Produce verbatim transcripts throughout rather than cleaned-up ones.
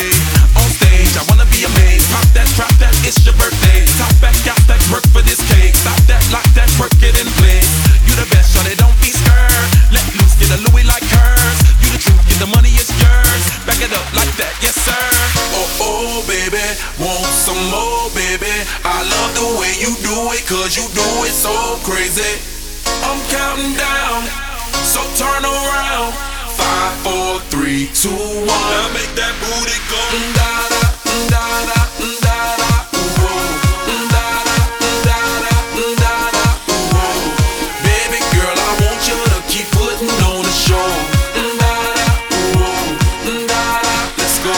birthday. On stage, I wanna be amazed. Pop that, drop that, it's your birthday. Top back, got that, work for this cake. Stop that, lock that, work it in place. You the best, shawty, don't be scared. Let loose, get a Louis like hers. You the truth, get the money, it's yours. Back it up like that, yes sir. Oh, oh, baby, want some more, baby. I love the way you do it, cause you do it so crazy. I'm counting down, so turn around. Five, four, three, two, one. Now make that booty go. Da-da, da-da, da-da, ooh, da-da, da-da, da-da, ooh. Baby girl, I want you to keep putting on the show. Da-da, ooh, da-da, let's go.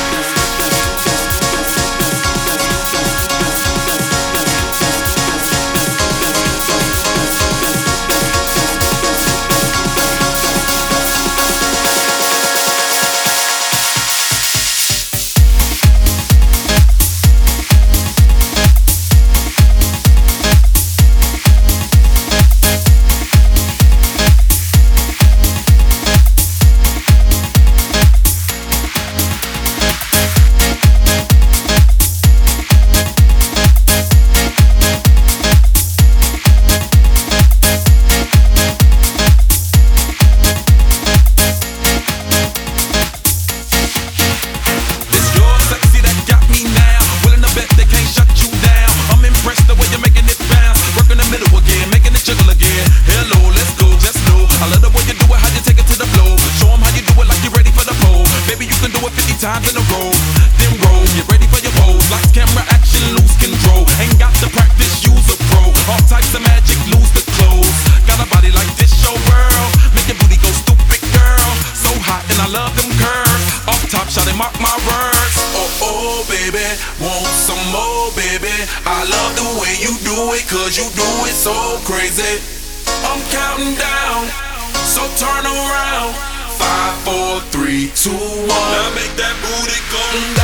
Times in a row, then roll. Get ready for your pose. Lights, camera, action, lose control. Ain't got to practice, use a pro. All types of magic, lose the clothes. Got a body like this, show girl. Make your booty go stupid, girl. So hot and I love them curves. Off top, shot and mark my words. Oh, oh, baby, want some more, baby. I love the way you do it, cause you do it so crazy. I'm counting down, so turn around. Five, four, three, two, one. Now make that booty go.